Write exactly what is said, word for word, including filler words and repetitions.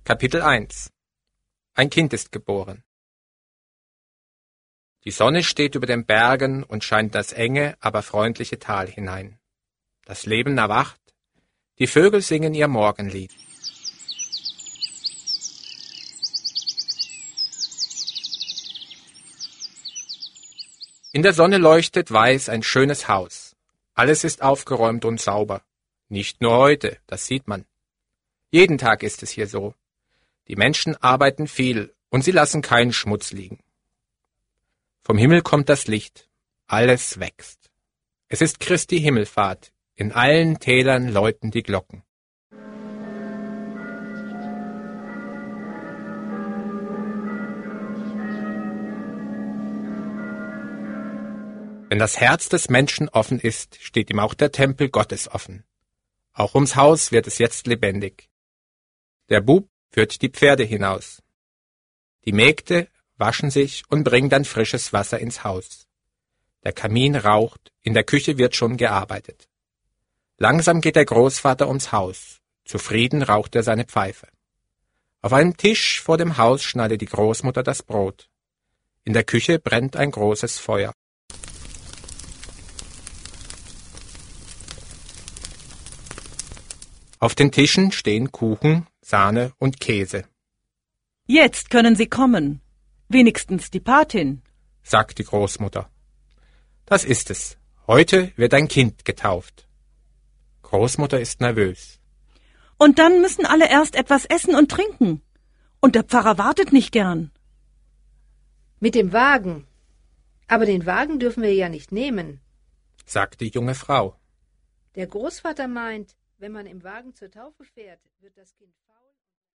Kapitel eins. Ein Kind ist geboren. Die Sonne steht über den Bergen und scheint in das enge, aber freundliche Tal hinein. Das Leben erwacht, die Vögel singen ihr Morgenlied. In der Sonne leuchtet weiß ein schönes Haus. Alles ist aufgeräumt und sauber. Nicht nur heute, das sieht man. Jeden Tag ist es hier so. Die Menschen arbeiten viel und sie lassen keinen Schmutz liegen. Vom Himmel kommt das Licht. Alles wächst. Es ist Christi Himmelfahrt. In allen Tälern läuten die Glocken. Wenn das Herz des Menschen offen ist, steht ihm auch der Tempel Gottes offen. Auch ums Haus wird es jetzt lebendig. Der Bub führt die Pferde hinaus. Die Mägde waschen sich und bringen dann frisches Wasser ins Haus. Der Kamin raucht, in der Küche wird schon gearbeitet. Langsam geht der Großvater ums Haus. Zufrieden raucht er seine Pfeife. Auf einem Tisch vor dem Haus schneidet die Großmutter das Brot. In der Küche brennt ein großes Feuer. Auf den Tischen stehen Kuchen, Sahne und Käse. Jetzt können Sie kommen. Wenigstens die Patin, sagt die Großmutter. Das ist es. Heute wird ein Kind getauft. Großmutter ist nervös. Und dann müssen alle erst etwas essen und trinken. Und der Pfarrer wartet nicht gern. Mit dem Wagen. Aber den Wagen dürfen wir ja nicht nehmen, sagt die junge Frau. Der Großvater meint, wenn man im Wagen zur Taufe fährt, wird das Kind